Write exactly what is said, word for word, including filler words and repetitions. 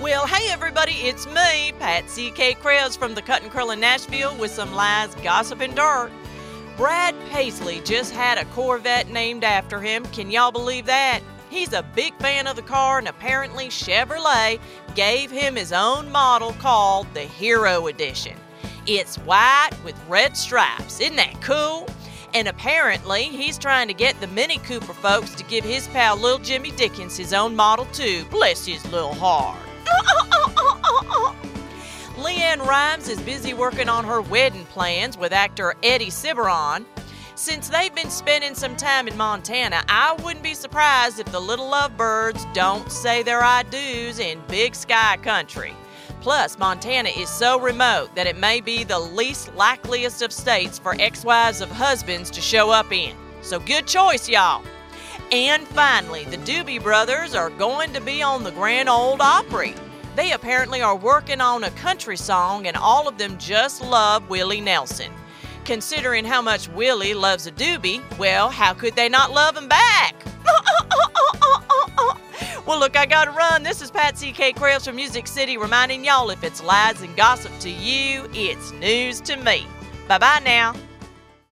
Well, hey everybody, it's me, Patsy K. Krause from the Cut and Curl in Nashville with some lies, gossip, and dirt. Brad Paisley just had a Corvette named after him. Can y'all believe that? He's a big fan of the car, and apparently Chevrolet gave him his own model called the Hero Edition. It's white with red stripes. Isn't that cool? And apparently he's trying to get the Mini Cooper folks to give his pal Lil Jimmy Dickens his own model too. Bless his little heart. LeAnn Rimes is busy working on her wedding plans with actor Eddie Cibrian. Since they've been spending some time in Montana, I wouldn't be surprised if the little lovebirds don't say their I do's in Big Sky Country. Plus, Montana is so remote that it may be the least likeliest of states for ex-wives of husbands to show up in. So good choice, y'all. And finally, the Doobie Brothers are going to be on the Grand Ole Opry. They apparently are working on a country song, and all of them just love Willie Nelson. Considering how much Willie loves a doobie, well, how could they not love him back? Well, look, I gotta run. This is Patsy K. Krause from Music City reminding y'all if it's lies and gossip to you, it's news to me. Bye-bye now.